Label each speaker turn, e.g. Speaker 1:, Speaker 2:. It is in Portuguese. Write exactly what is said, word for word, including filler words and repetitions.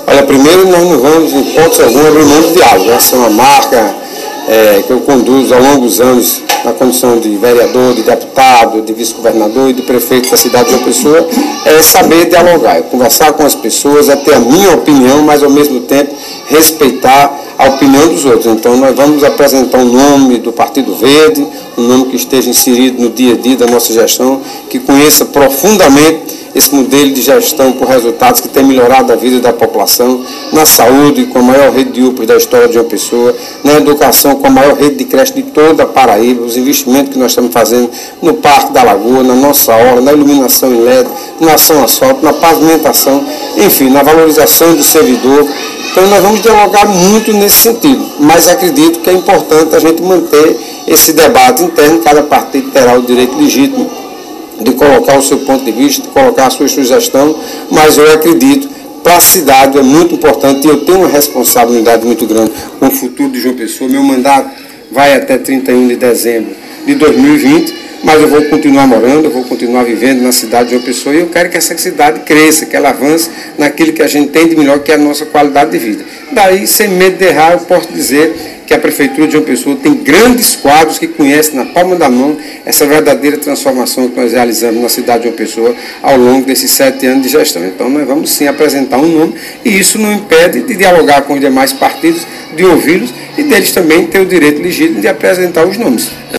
Speaker 1: Olha, primeiro nós não vamos, em hipótese alguma, abrir mão do diálogo. Essa é uma marca é, que eu conduzo ao longo dos anos na condição de vereador, de deputado, de vice-governador e de prefeito da cidade de João Pessoa, é saber dialogar, é conversar com as pessoas, é ter a minha opinião, mas ao mesmo tempo respeitar a opinião dos outros. Então nós vamos apresentar um nome do Partido Verde, um nome que esteja inserido no dia a dia da nossa gestão, que conheça profundamente esse modelo de gestão por resultados que tem melhorado a vida da população, na saúde, com a maior rede de U P A S da história de João Pessoa, na educação, com a maior rede de creche de toda a Paraíba, os investimentos que nós estamos fazendo no Parque da Lagoa, na nossa hora, na iluminação em L E D, na ação asfalto, na pavimentação, enfim, na valorização do servidor. Então nós vamos dialogar muito nesse sentido, mas acredito que é importante a gente manter esse debate interno, cada partido terá o direito legítimo de colocar o seu ponto de vista, de colocar a sua sugestão, mas eu acredito para a cidade é muito importante e eu tenho uma responsabilidade muito grande com o futuro de João Pessoa. Meu mandato vai até trinta e um de dezembro de dois mil e vinte, mas eu vou continuar morando, eu vou continuar vivendo na cidade de João Pessoa e eu quero que essa cidade cresça, que ela avance naquilo que a gente tem de melhor, que é a nossa qualidade de vida. Daí, sem medo de errar, eu posso dizer que a Prefeitura de João Pessoa tem grandes quadros que conhecem na palma da mão essa verdadeira transformação que nós realizamos na cidade de João Pessoa ao longo desses sete anos de gestão. Então nós vamos sim apresentar um nome e isso não impede de dialogar com os demais partidos, de ouvi-los e deles também ter o direito legítimo de apresentar os nomes.